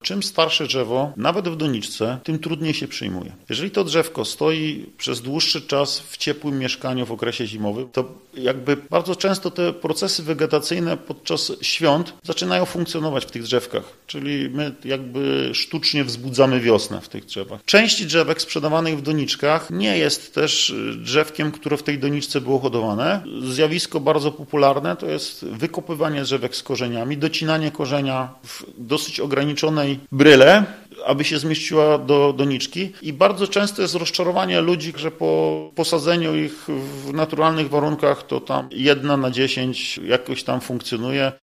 czym starsze drzewo, nawet w doniczce, tym trudniej się przyjmuje. Jeżeli to drzewko stoi przez dłuższy czas w ciepłym mieszkaniu w okresie zimowym, to jakby bardzo często te procesy wegetacyjne podczas świąt zaczynają funkcjonować w tych drzewkach, czyli my jakby sztucznie wzbudzamy wiosnę w tych drzewach. Część drzewek sprzedawanych w doniczkach nie jest też drzewkiem, które w tej doniczce było hodowane. Zjawisko bardzo popularne to jest wykopywanie drzewek z korzeniami, docinanie korzenia w dosyć ograniczonej bryle, aby się zmieściła do doniczki i bardzo często jest rozczarowanie ludzi, że po posadzeniu ich w naturalnych warunkach to tam 1 na 10 jakoś tam funkcjonuje.